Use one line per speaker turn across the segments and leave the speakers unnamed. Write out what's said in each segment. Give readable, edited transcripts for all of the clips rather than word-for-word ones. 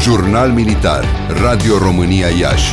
Jurnal Militar, Radio România Iași.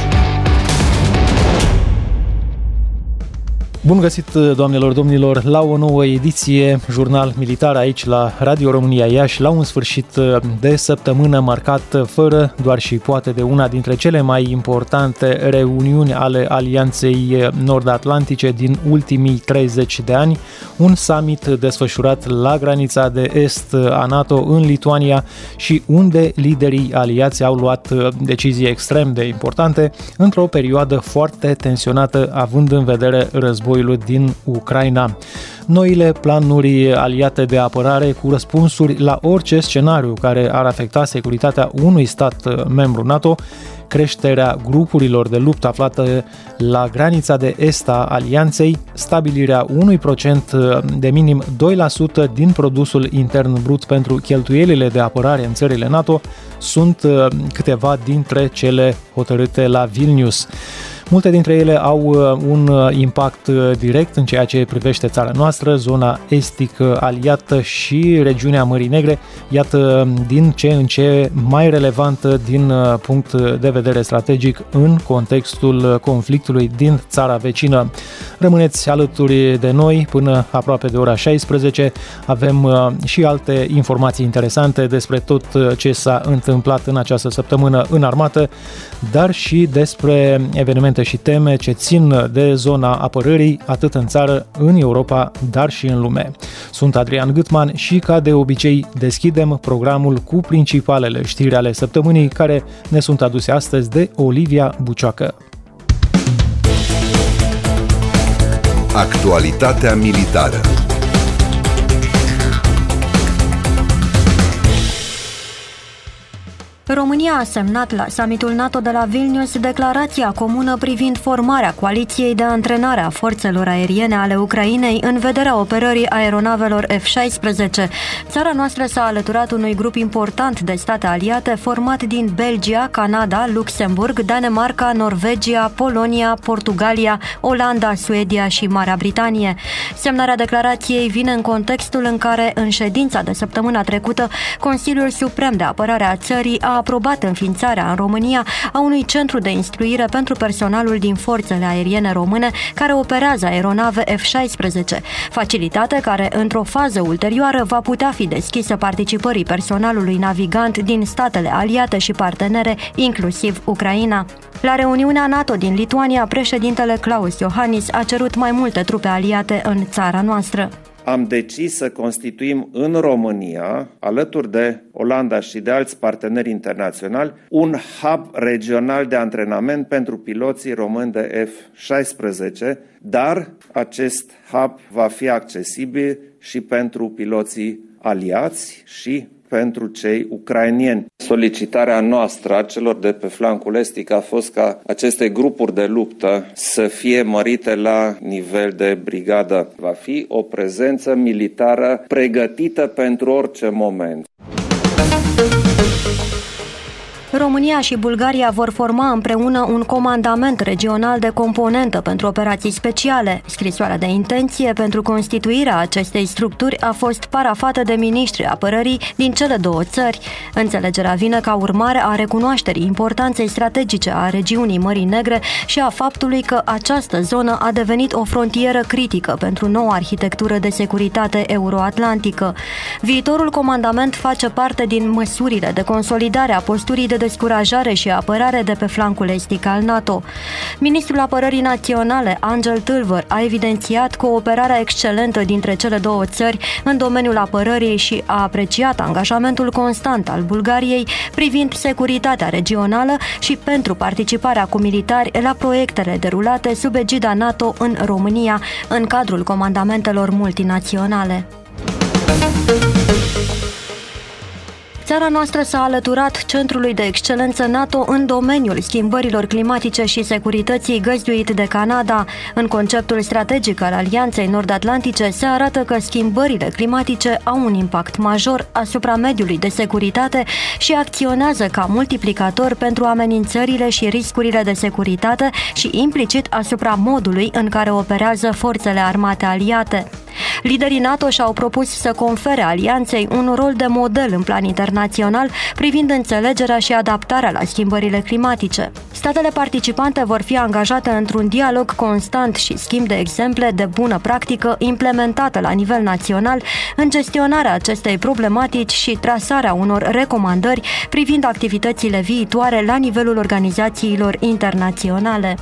Bun găsit, doamnelor, domnilor, la o nouă ediție Jurnal Militar aici la Radio România Iași, la un sfârșit de săptămână marcat fără doar și poate de una dintre cele mai importante reuniuni ale Alianței Nord-Atlantice din ultimii 30 de ani, un summit desfășurat la granița de est a NATO în Lituania și unde liderii aliați au luat decizii extrem de importante într-o perioadă foarte tensionată, având în vedere războiul din Ucraina. Noile planuri aliate de apărare cu răspunsuri la orice scenariu care ar afecta securitatea unui stat membru NATO, creșterea grupurilor de luptă aflate la granița de est a alianței, stabilirea unui procent de minim 2% din produsul intern brut pentru cheltuielile de apărare în țările NATO sunt câteva dintre cele hotărâte la Vilnius. Multe dintre ele au un impact direct în ceea ce privește țara noastră, zona estică aliată și regiunea Mării Negre, iată din ce în ce mai relevantă din punct de vedere strategic în contextul conflictului din țara vecină. Rămâneți alături de noi până aproape de ora 16. Avem și alte informații interesante despre tot ce s-a întâmplat în această săptămână în armată, dar și despre evenimente și teme ce țin de zona apărării, atât în țară, în Europa, dar și în lume. Sunt Adrian Gâtman și, ca de obicei, deschidem programul cu principalele știri ale săptămânii care ne sunt aduse astăzi de Olivia Bucioacă.
Actualitatea militară.
România a semnat la summitul NATO de la Vilnius declarația comună privind formarea coaliției de antrenare a forțelor aeriene ale Ucrainei în vederea operării aeronavelor F-16. Țara noastră s-a alăturat unui grup important de state aliate format din Belgia, Canada, Luxemburg, Danemarca, Norvegia, Polonia, Portugalia, Olanda, Suedia și Marea Britanie. Semnarea declarației vine în contextul în care, în ședința de săptămâna trecută, Consiliul Suprem de Apărare a țării a aprobat înființarea în România a unui centru de instruire pentru personalul din forțele aeriene române care operează aeronave F-16, facilitate care, într-o fază ulterioară, va putea fi deschisă participării personalului navigant din statele aliate și partenere, inclusiv Ucraina. La reuniunea NATO din Lituania, președintele Klaus Iohannis a cerut mai multe trupe aliate în țara noastră.
Am decis să constituim în România, alături de Olanda și de alți parteneri internaționali, un hub regional de antrenament pentru piloții români de F-16, dar acest hub va fi accesibil și pentru piloții aliați și pentru cei ucrainieni. Solicitarea noastră a celor de pe flancul estic a fost ca aceste grupuri de luptă să fie mărite la nivel de brigadă. Va fi o prezență militară pregătită pentru orice moment.
România și Bulgaria vor forma împreună un comandament regional de componentă pentru operații speciale. Scrisoarea de intenție pentru constituirea acestei structuri a fost parafată de miniștrii apărării din cele două țări. Înțelegerea vine ca urmare a recunoașterii importanței strategice a regiunii Mării Negre și a faptului că această zonă a devenit o frontieră critică pentru noua arhitectură de securitate euroatlantică. Viitorul comandament face parte din măsurile de consolidare a posturii de descurajare și apărare de pe flancul estic al NATO. Ministrul Apărării Naționale, Angel Tâlvăr, a evidențiat cooperarea excelentă dintre cele două țări în domeniul apărării și a apreciat angajamentul constant al Bulgariei privind securitatea regională și pentru participarea cu militari la proiectele derulate sub egida NATO în România, în cadrul comandamentelor multinaționale. Țara noastră s-a alăturat Centrului de Excelență NATO în domeniul schimbărilor climatice și securității găzduit de Canada. În conceptul strategic al Alianței Nord-Atlantice se arată că schimbările climatice au un impact major asupra mediului de securitate și acționează ca multiplicator pentru amenințările și riscurile de securitate și implicit asupra modului în care operează forțele armate aliate. Liderii NATO și-au propus să confere alianței un rol de model în plan internațional privind înțelegerea și adaptarea la schimbările climatice. Statele participante vor fi angajate într-un dialog constant și schimb de exemple de bună practică implementată la nivel național în gestionarea acestei problematici și trasarea unor recomandări privind activitățile viitoare la nivelul organizațiilor internaționale.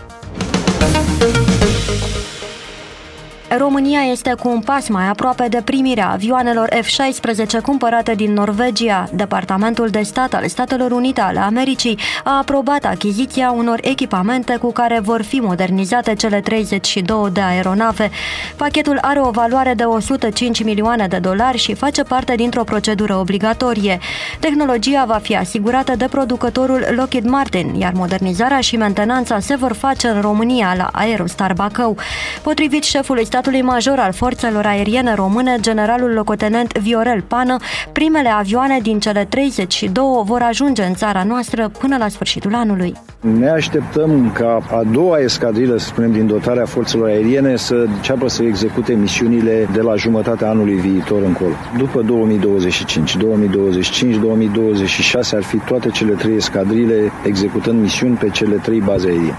România este cu un pas mai aproape de primirea avioanelor F-16 cumpărate din Norvegia. Departamentul de Stat al Statelor Unite ale Americii a aprobat achiziția unor echipamente cu care vor fi modernizate cele 32 de aeronave. Pachetul are o valoare de $105 milioane și face parte dintr-o procedură obligatorie. Tehnologia va fi asigurată de producătorul Lockheed Martin, iar modernizarea și mentenanța se vor face în România, la Aerostar Bacău. Potrivit șefului statului major al forțelor aeriene române, generalul locotenent Viorel Pană, primele avioane din cele 32 vor ajunge în țara noastră până la sfârșitul anului.
Ne așteptăm ca a doua escadrilă, să spunem, din dotarea forțelor aeriene să înceapă să execute misiunile de la jumătatea anului viitor încolo. După 2025, 2026 ar fi toate cele 3 escadrile executând misiuni pe cele 3 baze aeriene.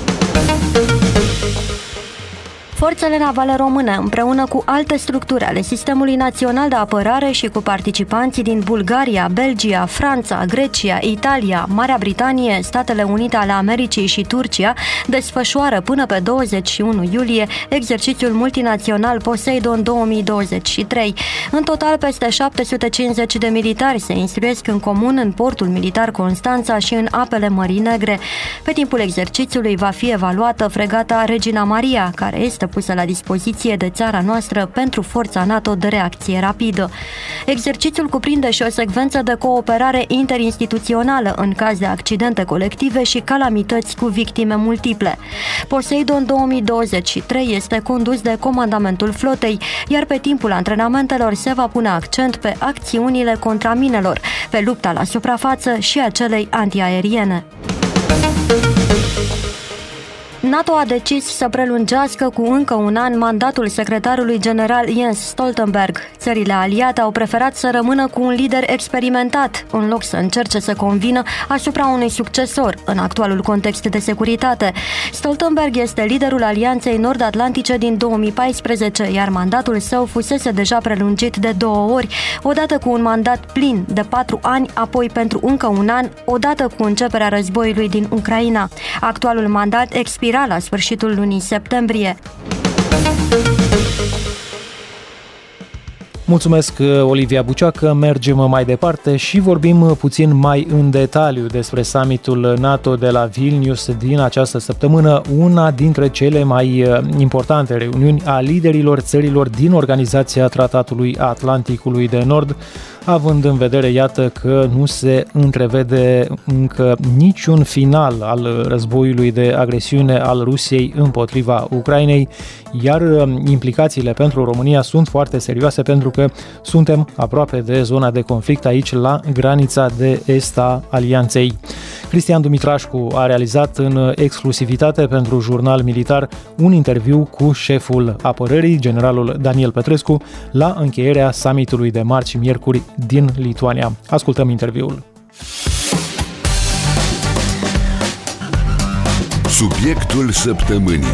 Forțele navale române, împreună cu alte structuri ale Sistemului Național de Apărare și cu participanții din Bulgaria, Belgia, Franța, Grecia, Italia, Marea Britanie, Statele Unite ale Americii și Turcia, desfășoară până pe 21 iulie exercițiul multinațional Poseidon 2023. În total, peste 750 de militari se instruiesc în comun în portul militar Constanța și în apele Mării Negre. Pe timpul exercițiului va fi evaluată fregata Regina Maria, care este pusă la dispoziție de țara noastră pentru forța NATO de reacție rapidă. Exercițiul cuprinde și o secvență de cooperare interinstituțională în caz de accidente colective și calamități cu victime multiple. Poseidon 2023 este condus de comandamentul flotei, iar pe timpul antrenamentelor se va pune accent pe acțiunile contra minelor, pe lupta la suprafață și a celei antiaeriene. NATO a decis să prelungească cu încă un an mandatul secretarului general Jens Stoltenberg. Țările aliate au preferat să rămână cu un lider experimentat, în loc să încerce să convină asupra unui succesor în actualul context de securitate. Stoltenberg este liderul Alianței Nord-Atlantice din 2014, iar mandatul său fusese deja prelungit de 2 ori, odată cu un mandat plin de 4 ani, apoi pentru încă un an, odată cu începerea războiului din Ucraina. Actualul mandat expira la sfârșitul lunii septembrie.
Mulțumesc, Olivia Bucioacă. Mergem mai departe și vorbim puțin mai în detaliu despre summitul NATO de la Vilnius din această săptămână, una dintre cele mai importante reuniuni a liderilor țărilor din Organizația Tratatului Atlanticului de Nord, având în vedere, iată, că nu se întrevede încă niciun final al războiului de agresiune al Rusiei împotriva Ucrainei, iar implicațiile pentru România sunt foarte serioase pentru că suntem aproape de zona de conflict aici, la granița de est a Alianței. Cristian Dumitrașcu a realizat în exclusivitate pentru Jurnal Militar un interviu cu șeful apărării, generalul Daniel Petrescu, la încheierea summitului de marți și miercuri din Lituania. Ascultăm interviul.
Subiectul săptămânii.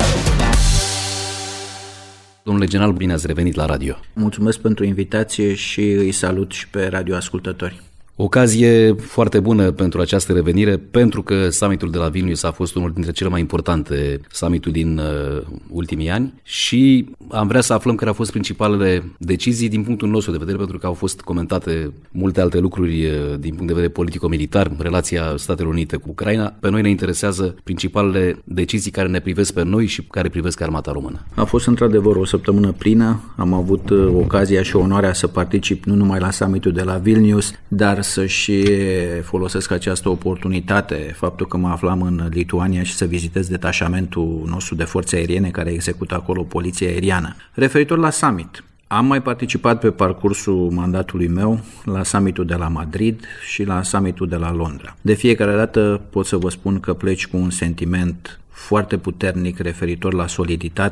Domnule general, bine ați revenit la radio.
Mulțumesc pentru invitație și îi salut și pe radioascultători.
Ocazie foarte bună pentru această revenire, pentru că summitul de la Vilnius a fost unul dintre cele mai importante summituri din ultimii ani și am vrea să aflăm care au fost principalele decizii din punctul nostru de vedere, pentru că au fost comentate multe alte lucruri din punct de vedere politico-militar, relația Statelor Unite cu Ucraina. Pe noi ne interesează principalele decizii care ne privesc pe noi și care privesc armata română.
A fost într-adevăr o săptămână plină, am avut ocazia și onoarea să particip nu numai la summitul de la Vilnius, dar să și folosesc această oportunitate, faptul că mă aflam în Lituania și să vizitez detașamentul nostru de forțe aeriene care execută acolo poliția aeriană. Referitor la summit, am mai participat pe parcursul mandatului meu la summitul de la Madrid și la summitul de la Londra. De fiecare dată pot să vă spun că pleci cu un sentiment foarte puternic referitor la soliditatea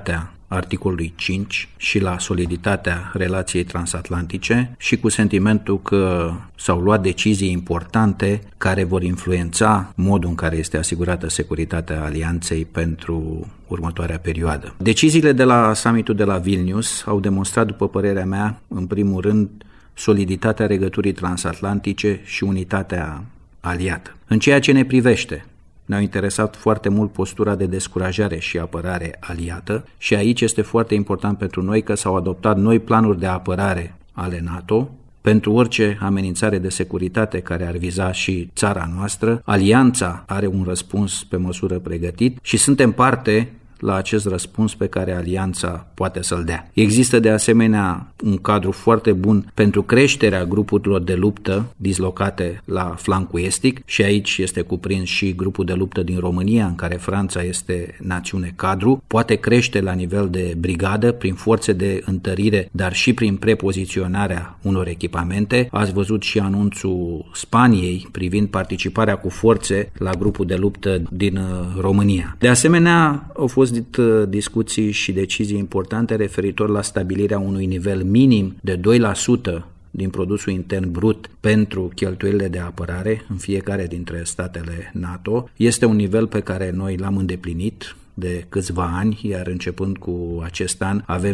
articolului 5 și la soliditatea relației transatlantice și cu sentimentul că s-au luat decizii importante care vor influența modul în care este asigurată securitatea alianței pentru următoarea perioadă. Deciziile de la summitul de la Vilnius au demonstrat, după părerea mea, în primul rând, soliditatea legăturii transatlantice și unitatea aliată. În ceea ce ne privește, ne-au interesat foarte mult postura de descurajare și apărare aliată și aici este foarte important pentru noi că s-au adoptat noi planuri de apărare ale NATO pentru orice amenințare de securitate care ar viza și țara noastră. Alianța are un răspuns pe măsură pregătit și suntem parte la acest răspuns pe care alianța poate să-l dea. Există de asemenea un cadru foarte bun pentru creșterea grupurilor de luptă dislocate la flancul estic și aici este cuprins și grupul de luptă din România, în care Franța este națiune cadru, poate crește la nivel de brigadă prin forțe de întărire, dar și prin prepoziționarea unor echipamente. Ați văzut și anunțul Spaniei privind participarea cu forțe la grupul de luptă din România. De asemenea, au fost discuții și decizii importante referitor la stabilirea unui nivel minim de 2% din produsul intern brut pentru cheltuielile de apărare în fiecare dintre statele NATO. Este un nivel pe care noi l-am îndeplinit de câțiva ani, iar începând cu acest an avem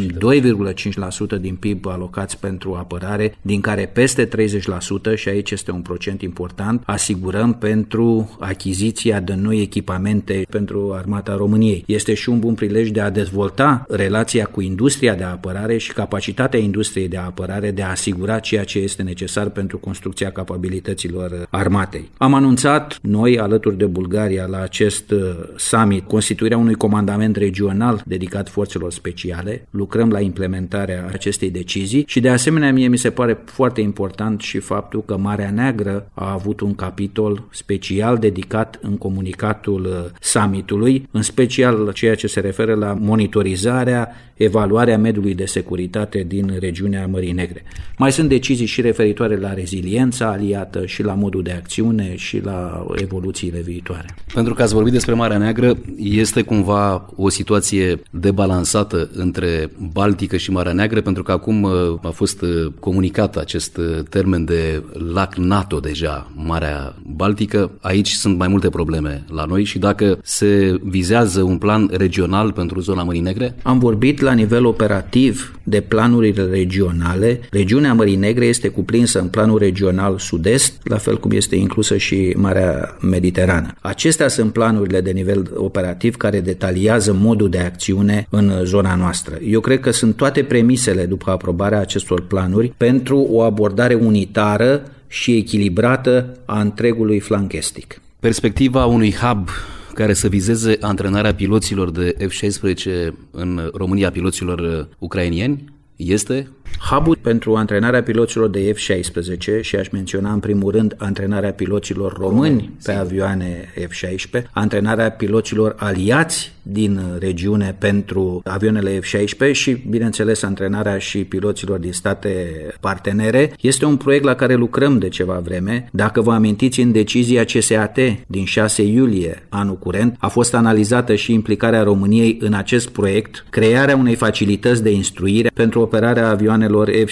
2,5% din PIB alocați pentru apărare, din care peste 30%, și aici este un procent important, asigurăm pentru achiziția de noi echipamente pentru Armata României. Este și un bun prilej de a dezvolta relația cu industria de apărare și capacitatea industriei de apărare de a asigura ceea ce este necesar pentru construcția capabilităților armatei. Am anunțat noi, alături de Bulgaria, la acest summit, constituirea unui comandament regional dedicat forțelor speciale. Lucrăm la implementarea acestei decizii și de asemenea mie mi se pare foarte important și faptul că Marea Neagră a avut un capitol special dedicat în comunicatul summitului, în special ceea ce se referă la monitorizarea, evaluarea mediului de securitate din regiunea Mării Negre. Mai sunt decizii și referitoare la reziliența aliată și la modul de acțiune și la evoluțiile viitoare.
Pentru că ați vorbit despre Marea Neagră, este cumva o situație debalansată între Baltică și Marea Neagră, pentru că acum a fost comunicat acest termen de lac NATO deja, Marea Baltică. Aici sunt mai multe probleme la noi și dacă se vizează un plan regional pentru zona Mării Negre?
Am vorbit la nivel operativ de planurile regionale. Regiunea Mării Negre este cuprinsă în planul regional sud-est, la fel cum este inclusă și Marea Mediterană. Acestea sunt planurile de nivel operativ care detaliază modul de acțiune în zona noastră. Eu cred că sunt toate premisele după aprobarea acestor planuri pentru o abordare unitară și echilibrată a întregului flanc estic.
Perspectiva unui hub care să vizeze antrenarea piloților de F-16 în România, piloților ucrainieni, este?
Hub-ul pentru antrenarea piloților de F-16 și aș menționa în primul rând antrenarea piloților români pe avioane F-16, antrenarea piloților aliați din regiune pentru avioanele F-16 și, bineînțeles, antrenarea și piloților din state partenere. Este un proiect la care lucrăm de ceva vreme. Dacă vă amintiți, în decizia CSAT din 6 iulie anul curent a fost analizată și implicarea României în acest proiect, crearea unei facilități de instruire pentru operarea avioanelor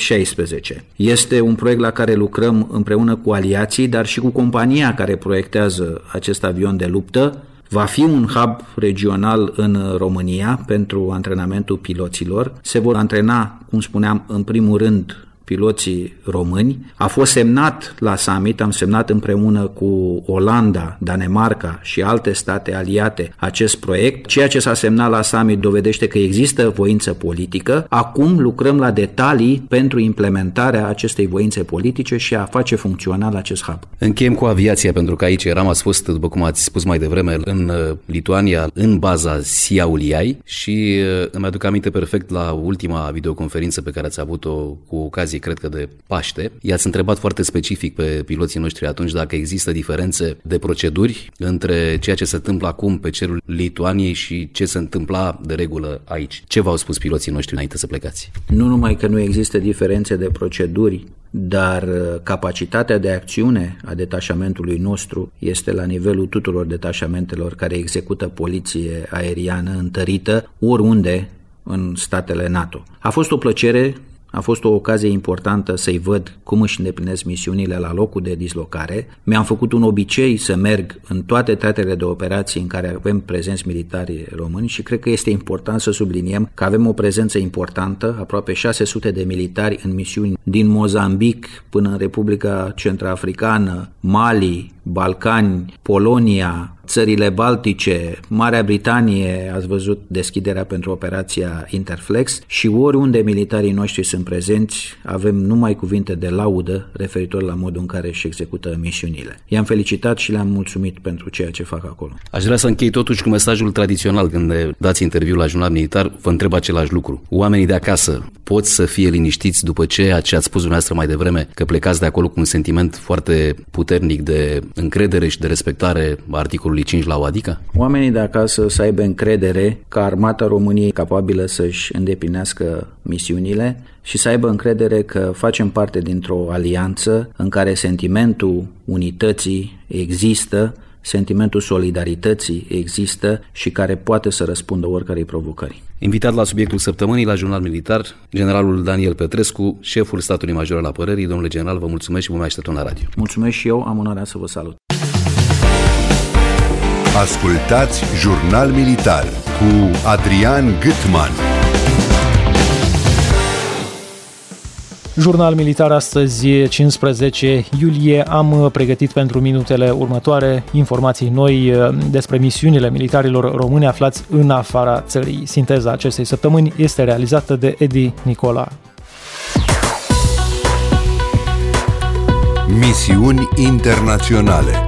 F-16. Este un proiect la care lucrăm împreună cu aliații, dar și cu compania care proiectează acest avion de luptă. Va fi un hub regional în România pentru antrenamentul piloților. Se vor antrena, cum spuneam, în primul rând piloții români. A fost semnat la summit, am semnat împreună cu Olanda, Danemarca și alte state aliate acest proiect. Ceea ce s-a semnat la summit dovedește că există voință politică. Acum lucrăm la detalii pentru implementarea acestei voințe politice și a face funcțional acest hub.
Încheiem cu aviația, pentru că aici ați fost, după cum ați spus mai devreme, în Lituania, în baza Šiauliai și îmi aduc aminte perfect la ultima videoconferință pe care ați avut-o cu ocazie, cred că de Paște. I-ați întrebat foarte specific pe piloții noștri atunci dacă există diferențe de proceduri între ceea ce se întâmplă acum pe cerul Lituaniei și ce se întâmpla de regulă aici. Ce v-au spus piloții noștri înainte să plecați?
Nu numai că nu există diferențe de proceduri, dar capacitatea de acțiune a detașamentului nostru este la nivelul tuturor detașamentelor care execută poliție aeriană întărită oriunde în statele NATO. A fost o plăcere, a fost o ocazie importantă să-i văd cum își îndeplinesc misiunile la locul de dislocare. Mi-am făcut un obicei să merg în toate teatrele de operații în care avem prezenți militari români și cred că este important să subliniem că avem o prezență importantă, aproape 600 de militari în misiuni din Mozambic până în Republica Centrafricană, Mali, Balcani, Polonia, țările Baltice, Marea Britanie, ați văzut deschiderea pentru operația Interflex și oriunde militarii noștri sunt prezenți, avem numai cuvinte de laudă referitor la modul în care își execută misiunile. I-am felicitat și le-am mulțumit pentru ceea ce fac acolo.
Aș vrea să închei totuși cu mesajul tradițional. Când dați interviul la Jurnal Militar, vă întreb același lucru. Oamenii de acasă pot să fie liniștiți după ceea ce ați spus dumneavoastră mai devreme, că plecați de acolo cu un sentiment foarte puternic de încredere și de respectare a articolului 5 la OADICA?
Oamenii de acasă să aibă încredere că Armata României e capabilă să-și îndeplinească misiunile și să aibă încredere că facem parte dintr-o alianță în care sentimentul unității există, sentimentul solidarității există și care poate să răspundă oricărei provocări.
Invitat la subiectul săptămânii la Jurnal Militar, generalul Daniel Petrescu, șeful statului major al apărării. Domnule general, vă mulțumesc și vă mai așteptăm la radio.
Mulțumesc și eu, am onoarea să vă salut.
Ascultați Jurnal Militar cu Adrian Gutman.
Jurnal Militar astăzi, 15 iulie. Am pregătit pentru minutele următoare informații noi despre misiunile militarilor români aflați în afara țării. Sinteza acestei săptămâni este realizată de Edi Nicola.
Misiuni internaționale.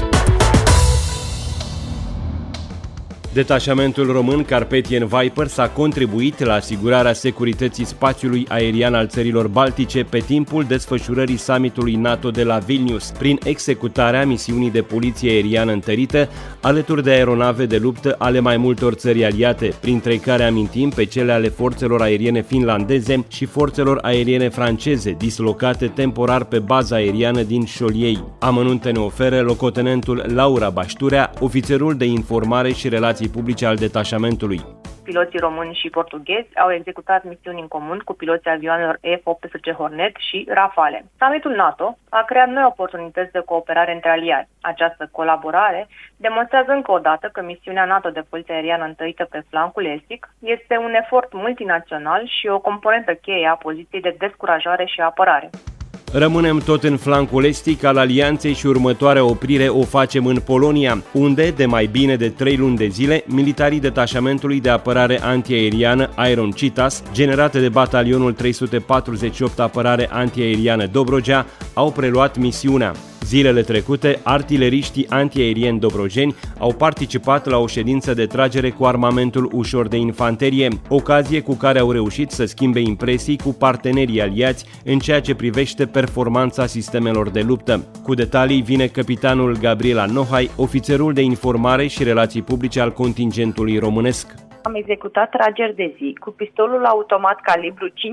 Detașamentul român Carpathian Vipers a contribuit la asigurarea securității spațiului aerian al țărilor baltice pe timpul desfășurării summitului NATO de la Vilnius, prin executarea misiunii de poliție aeriană întărită, alături de aeronave de luptă ale mai multor țări aliate, printre care amintim pe cele ale forțelor aeriene finlandeze și forțelor aeriene franceze, dislocate temporar pe baza aeriană din Șoliei. Amănunte ne oferă locotenentul Laura Bașturea, ofițerul de informare și relații publice al detașamentului.
Piloții români și portughezi au executat misiuni în comun cu piloții avioanelor F-18 Hornet și Rafale. Summitul NATO a creat noi oportunități de cooperare între aliați. Această colaborare demonstrează încă o dată că misiunea NATO de poliție aeriană întărită pe flancul estic este un efort multinațional și o componentă cheie a poziției de descurajare și apărare.
Rămânem tot în flancul estic al alianței și următoarea oprire o facem în Polonia, unde, de mai bine de 3 luni de zile, militarii detașamentului de apărare antiaeriană Iron Cheetahs, generate de batalionul 348 apărare antiaeriană Dobrogea, au preluat misiunea. Zilele trecute, artileriștii antiaerieni dobrogeni au participat la o ședință de tragere cu armamentul ușor de infanterie, ocazie cu care au reușit să schimbe impresii cu partenerii aliați în ceea ce privește performanța sistemelor de luptă. Cu detalii vine capitanul Gabriela Nohai, ofițerul de informare și relații publice al contingentului românesc.
Am executat trageri de zi cu pistolul automat calibru 5,45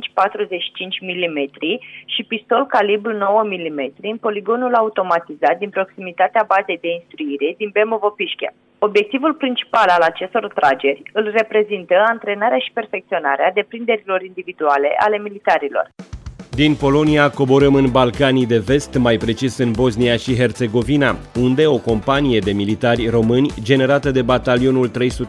mm și pistol calibru 9 mm în poligonul automatizat din proximitatea bazei de instruire din Bemovo-Pișchea. Obiectivul principal al acestor trageri îl reprezintă antrenarea și perfecționarea deprinderilor individuale ale militarilor.
Din Polonia coborâm în Balcanii de Vest, mai precis în Bosnia și Herțegovina, unde o companie de militari români, generată de batalionul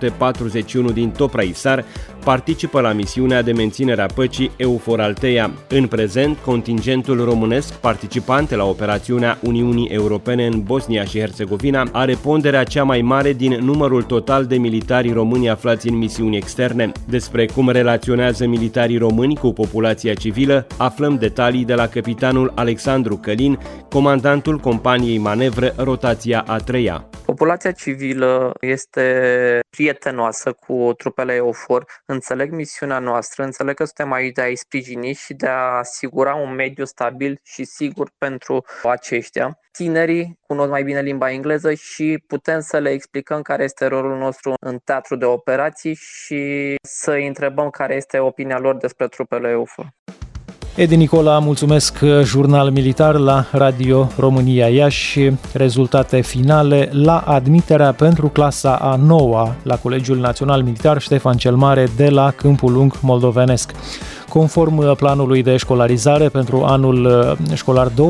341 din Topraisar, participă la misiunea de menținere a păcii EUFOR Althea. În prezent, contingentul românesc participant la operațiunea Uniunii Europene în Bosnia și Herțegovina are ponderea cea mai mare din numărul total de militari români aflați în misiuni externe. Despre cum relaționează militarii români cu populația civilă, aflăm detalii de la capitanul Alexandru Călin, comandantul companiei manevră Rotația a 3-a.
Populația civilă este prietenoasă cu trupele EUFOR, înțeleg misiunea noastră, înțeleg că suntem aici de a-i sprijini și de a asigura un mediu stabil și sigur pentru aceștia. Tinerii cunosc mai bine limba engleză și putem să le explicăm care este rolul nostru în teatru de operații și să îi întrebăm care este opinia lor despre trupele EUFOR.
Edi Nicola, mulțumesc. Jurnal militar la Radio România Iași. Rezultate finale la admiterea pentru clasa a 9-a la Colegiul Național Militar Ștefan cel Mare de la Câmpul Lung moldovenesc. Conform planului de școlarizare pentru anul școlar 2023-2024,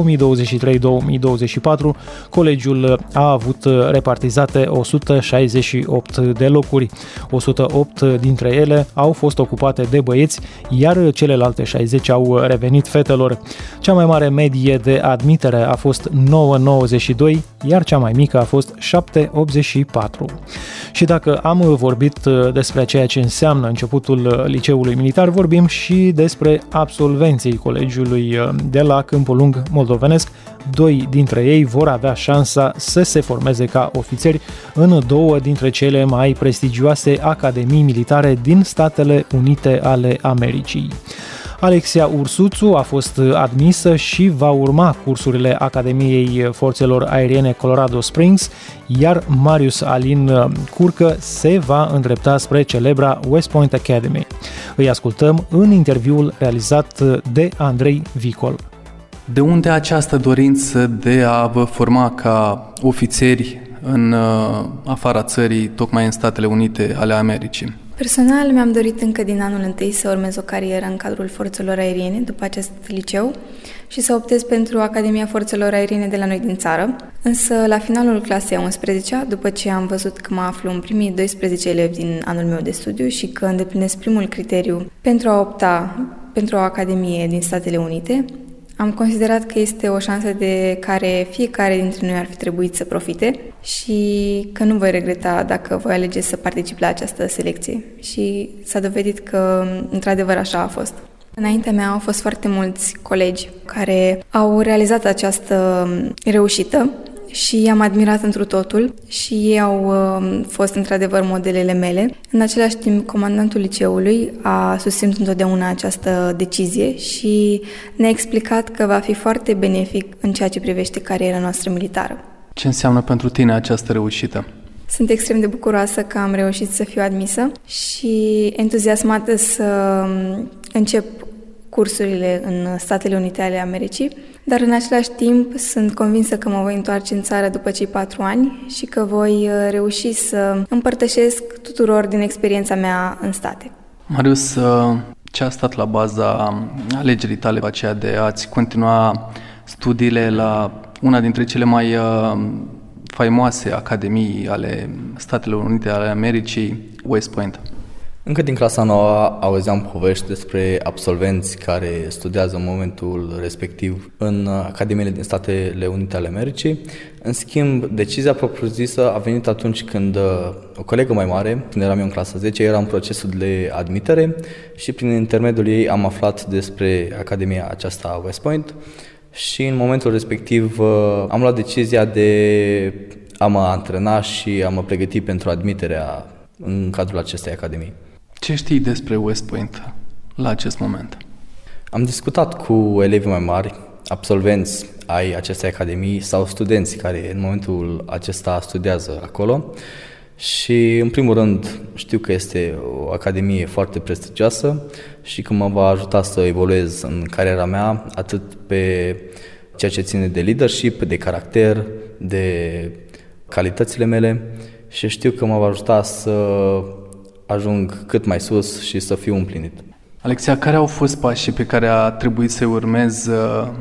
colegiul a avut repartizate 168 de locuri. 108 dintre ele au fost ocupate de băieți, iar celelalte 60 au revenit fetelor. Cea mai mare medie de admitere a fost 9,92, iar cea mai mică a fost 7,84. Și dacă am vorbit despre ceea ce înseamnă începutul liceului militar, vorbim și despre absolvenții colegiului de la Câmpul Lung moldovenesc. 2 dintre ei vor avea șansa să se formeze ca ofițeri în 2 dintre cele mai prestigioase academii militare din Statele Unite ale Americii. Alexia Ursuțu a fost admisă și va urma cursurile Academiei Forțelor Aeriene Colorado Springs, iar Marius Alin Curcă se va îndrepta spre celebra West Point Academy. Îi ascultăm în interviul realizat de Andrei Vicol.
De unde această dorință de a vă forma ca ofițeri în afara țării, tocmai în Statele Unite ale Americii?
Personal, mi-am dorit încă din anul întâi să urmez o carieră în cadrul Forțelor Aeriene după acest liceu și să optez pentru Academia Forțelor Aeriene de la noi din țară. Însă, la finalul clasei 11-a, după ce am văzut că mă aflu în primii 12 elevi din anul meu de studiu și că îndeplinesc primul criteriu pentru a opta pentru o Academie din Statele Unite, am considerat că este o șansă de care fiecare dintre noi ar fi trebuit să profite și că nu voi regreta dacă voi alege să particip la această selecție. Și s-a dovedit că, într-adevăr, așa a fost. Înaintea mea au fost foarte mulți colegi care au realizat această reușită și i-am admirat întru totul și ei au fost într-adevăr modelele mele. În același timp, comandantul liceului a susținut întotdeauna această decizie și ne-a explicat că va fi foarte benefic în ceea ce privește cariera noastră militară.
Ce înseamnă pentru tine această reușită?
Sunt extrem de bucuroasă că am reușit să fiu admisă și entuziasmată să încep cursurile în Statele Unite ale Americii, dar în același timp sunt convinsă că mă voi întoarce în țară după cei 4 ani și că voi reuși să împărtășesc tuturor din experiența mea în state.
Marius, ce a stat la baza alegerii tale aceea de a-ți continua studiile la una dintre cele mai faimoase academii ale Statelor Unite ale Americii, West Point?
Încă din clasa 9 auzeam povești despre absolvenți care studiază în momentul respectiv în academiile din Statele Unite ale Americii. În schimb, decizia propriu-zisă a venit atunci când o colegă mai mare, când eram eu în clasa 10, era în procesul de admitere și prin intermediul ei am aflat despre academia aceasta West Point și în momentul respectiv am luat decizia de a mă antrena și a mă pregăti pentru admiterea în cadrul acestei academii.
Ce știi despre West Point la acest moment?
Am discutat cu elevii mai mari, absolvenți ai acestei academii sau studenți care în momentul acesta studiază acolo și în primul rând știu că este o academie foarte prestigioasă și că mă va ajuta să evoluez în cariera mea atât pe ceea ce ține de leadership, de caracter, de calitățile mele și știu că mă va ajuta să ajung cât mai sus și să fiu împlinit.
Alexia, care au fost pașii pe care a trebuit să-i urmez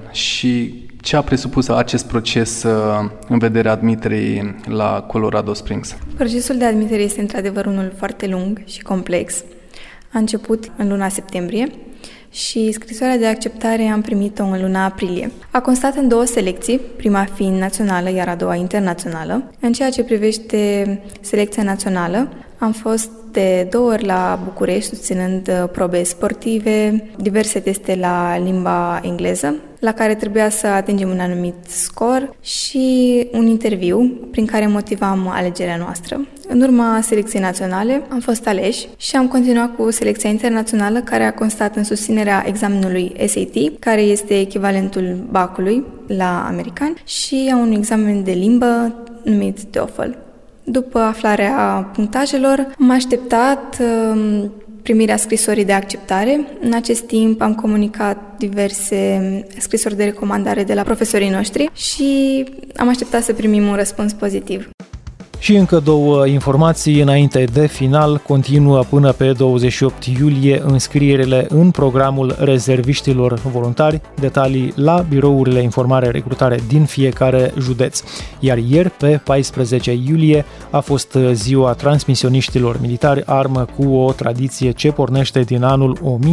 și ce a presupus acest proces în vederea admiterii la Colorado Springs?
Procesul de admitere este într-adevăr unul foarte lung și complex. A început în luna septembrie și scrisoarea de acceptare am primit-o în luna aprilie. A constat în 2 selecții, prima fiind națională, iar a doua internațională. În ceea ce privește selecția națională, am fost de 2 ori la București, susținând probe sportive, diverse teste la limba engleză, la care trebuia să atingem un anumit scor și un interviu prin care motivam alegerea noastră. În urma selecției naționale am fost aleși și am continuat cu selecția internațională, care a constat în susținerea examenului SAT, care este echivalentul BAC-ului la american, și a unui examen de limbă numit TOEFL. După aflarea punctajelor, am așteptat primirea scrisorii de acceptare. În acest timp am comunicat diverse scrisori de recomandare de la profesorii noștri și am așteptat să primim un răspuns pozitiv.
Și încă două informații înainte de final. Continuă până pe 28 iulie înscrierile în programul rezerviștilor voluntari, detalii la birourile informare-recrutare din fiecare județ. Iar ieri, pe 14 iulie, a fost ziua transmisioniștilor militari, armă cu o tradiție ce pornește din anul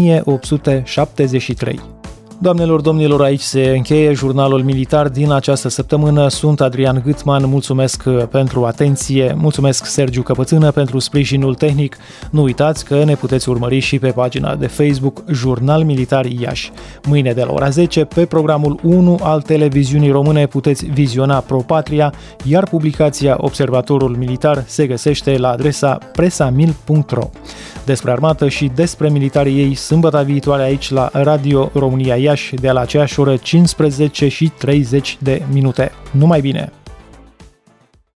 1873. Doamnelor, domnilor, aici se încheie jurnalul militar din această săptămână. Sunt Adrian Gâtman, mulțumesc pentru atenție, mulțumesc Sergiu Căpățână pentru sprijinul tehnic. Nu uitați că ne puteți urmări și pe pagina de Facebook Jurnal Militar Iași. Mâine de la ora 10, pe programul 1 al televiziunii române puteți viziona Pro Patria, iar publicația Observatorul Militar se găsește la adresa presamil.ro. Despre armată și despre militarii ei sâmbătă viitoare aici la Radio România Iași de la aceeași oră 15:30. Numai bine!